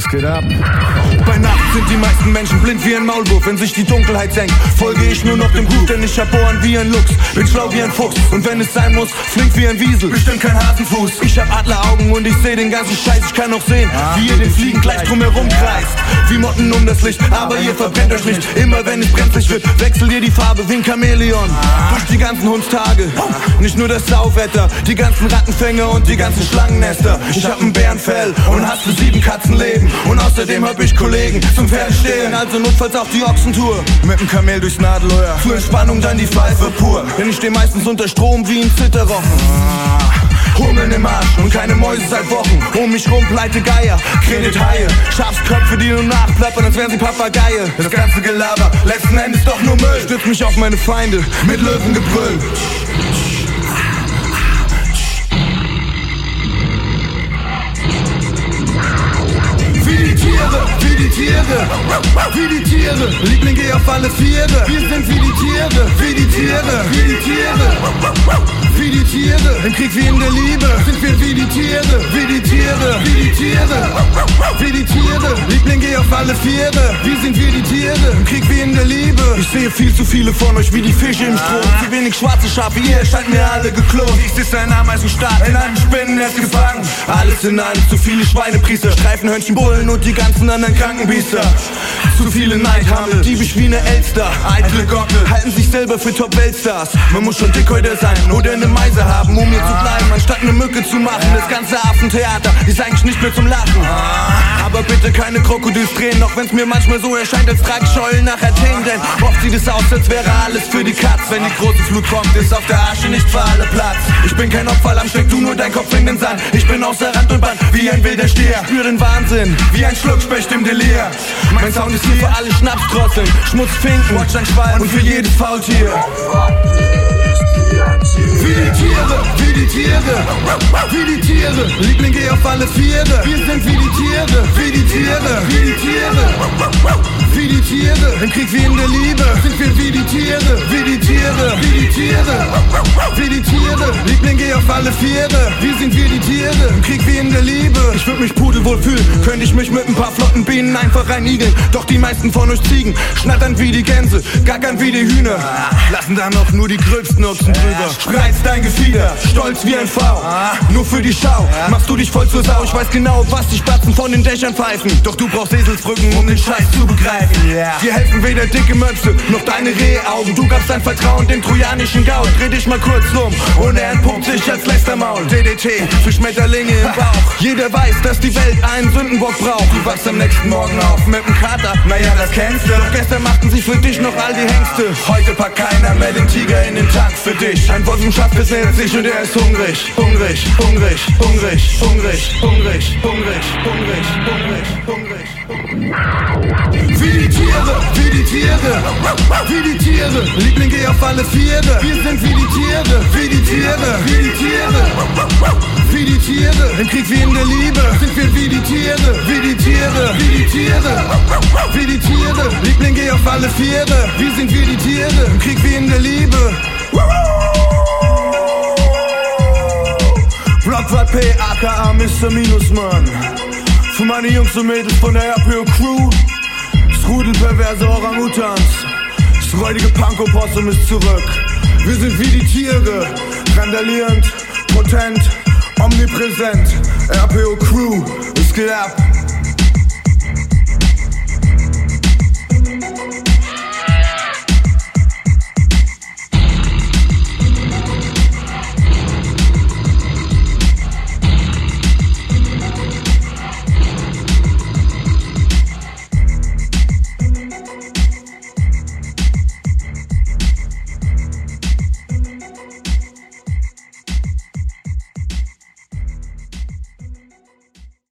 Es geht ab. Bei Nacht sind die meisten Menschen blind wie ein Maulwurf. Wenn sich die Dunkelheit senkt, folge ich nur noch dem Groove. Denn ich hab Ohren wie ein Luchs, bin schlau wie ein Fuchs. Und wenn es sein muss, flink wie ein Wiesel, bestimmt kein Hasenfuß. Ich hab Adleraugen und ich seh den ganzen Scheiß. Ich kann auch sehen, wie ihr den Fliegen gleich drumherum kreist. Wie Motten um das Licht, aber ihr verbrennt euch nicht. Immer wenn es brenzlig wird, wechselt ihr die Farbe wie ein Chamäleon. Durch die ganzen Hundstage, nicht nur das Sauwetter, die ganzen Rattenfänger und die ganzen Schlangennester. Ich hab ein Bärenfell und hasse 7 Katzenleben. Und außerdem hab ich Kollegen zum Pferdestehlen. Also notfalls auch die Ochsentour mit dem Kamel durchs Nadelöhr. Für Entspannung dann die Pfeife pur, denn ich steh meistens unter Strom wie ein Zitterrochen. Hummeln im Arsch und keine Mäuse seit Wochen. Um mich rum pleite Geier, Kredithaie, Schafsköpfe, die nur nachplappern, als wären sie Papageie. Das ganze Gelaber, letzten Endes doch nur Müll. Stütz mich auf meine Feinde mit Löwengebrüll. Wie die Tiere, wie die Tiere. Liebling, geh auf alle Viere. Wir sind wie die Tiere, wie die Tiere, wie die Tiere. Wie die Tiere, im Krieg wie in der Liebe. Sind wir wie die Tiere, wie die Tiere, wie die Tiere. Wie die Tiere, Liebling, geh auf alle Viere. Wir sind wie die Tiere, im Krieg wie in der Liebe. Ich sehe viel zu viele von euch wie die Fische im Strom. Zu wenig schwarze Schafe, ihr scheint mir alle geklont. Dies ist ein Ameisenstaat, in einem Spinnennetz gefangen. Alles in einem, zu viele Schweinepriester, Streifenhörnchen, Bullen und die ganzen anderen Krankenbiester. Zu viele Neidhammel, diebisch wie ne Elster. Eitle Gockel, halten sich selber für Top-Weltstars. Man muss schon Dickhäuter sein oder ne Meise haben, um hier zu bleiben, anstatt ne Mücke zu machen. Das ganze Affentheater ist eigentlich nicht mehr zum Lachen. Aber bitte keine Krokodilstränen, auch wenn's mir manchmal so erscheint, als trag ich Scheulen nach Athen. Denn oft sieht es aus, als wäre alles für die Katz. Wenn die große Flut kommt, ist auf der Asche nicht für alle Platz. Ich bin kein Opferlamm, steck du nur dein Kopf in den Sand. Ich bin außer Rand und Band, wie ein wilder Stier. Spür den Wahnsinn, wie ein Schluckspecht im Delir. Mein Sound ist hier für alle Schnapstrotteln, Schmutzfinken, Watschlandschwein und für jedes Faultier. Wie die Tiere, wie die Tiere, wie die Tiere. Liebling, geh auf alle Viere. Wir sind wie die Tiere, wie die Tiere, wie die Tiere. Wie die Tiere, im Krieg wie in der Liebe. Sind wir wie die Tiere, wie die Tiere, wie die Tiere. Wie die Tiere, Liebling, geh auf alle Viere. Wir sind wie die Tiere, im Krieg wie in der Liebe. Ich würd mich pudelwohl fühlen, könnte ich mich mit ein paar flotten Bienen einfach reinigeln. Doch die meisten von euch Ziegen schnattern wie die Gänse, gackern wie die Hühner. Lassen da noch nur die gröbsten Ochsen drüber. Spreizt dein Gefieder, stolz wie ein V. Nur für die Schau, machst du dich voll zur Sau. Ich weiß genau, was die Spatzen von den Dächern pfeifen. Doch du brauchst Eselsbrücken, um den Scheiß zu begreifen. Dir helfen weder dicke Möpse, noch deine Rehaugen. Du gabst dein Vertrauen dem trojanischen Gaul. Dreh dich mal kurz rum und er entpuppt sich als Lästermaul. DDT für Schmetterlinge im Bauch. Jeder weiß, dass die Welt einen Sündenbock braucht. Du wachst am nächsten Morgen auf mit dem Kater, naja, das kennst du. Doch gestern machten sie für dich noch all die Hengste. Heute packt keiner mehr den Tiger in den Tank für dich. Ein Wolf im Schaf besetzt sich und er ist hungrig. Hungrig, hungrig, hungrig, hungrig, hungrig, hungrig, hungrig, hungrig, hungrig. Wie die Tiere, wie die Tiere, wie die Tiere. Liebling, geh auf alle Viere. Wir sind wie die Tiere, wie die Tiere, wie die Tiere. Wie die Tiere, im Krieg wie in der Liebe. Sind wir wie die Tiere, wie die Tiere, wie die Tiere. Wie die Tiere, Liebling, geh auf alle Viere. Wir sind wie die Tiere, im Krieg wie in der Liebe. Blockwart P, aka Mr. Minusmann. Für meine Jungs und Mädels von der RPO Crew. Das Rudel perverse Orang-Utans. Das räudige Panko-Possum ist zurück. Wir sind wie die Tiere, randalierend, potent, omnipräsent. RPO Crew, es geht ab.